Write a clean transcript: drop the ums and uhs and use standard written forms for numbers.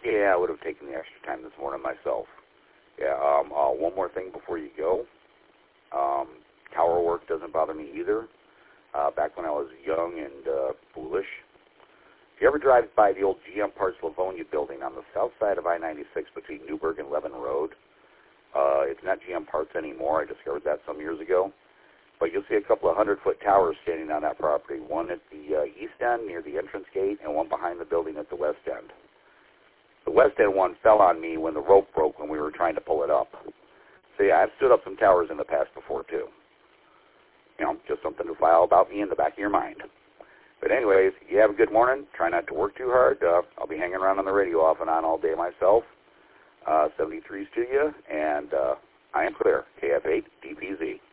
Yeah, I would have taken the extra time this morning myself. Yeah, one more thing before you go. Tower work doesn't bother me either. Back when I was young and foolish. If you ever drive by the old GM Parts Livonia building on the south side of I-96 between Newburgh and Levin Road, it's not GM Parts anymore. I discovered that some years ago. But you'll see a couple of 100-foot towers standing on that property, one at the east end near the entrance gate and one behind the building at the west end. The west end one fell on me when the rope broke when we were trying to pull it up. So yeah, I've stood up some towers in the past before too. You know, just something to file about me in the back of your mind. But anyways, you have a good morning. Try not to work too hard. I'll be hanging around on the radio off and on all day myself. 73's to you, and I am clear. KF8 DPZ.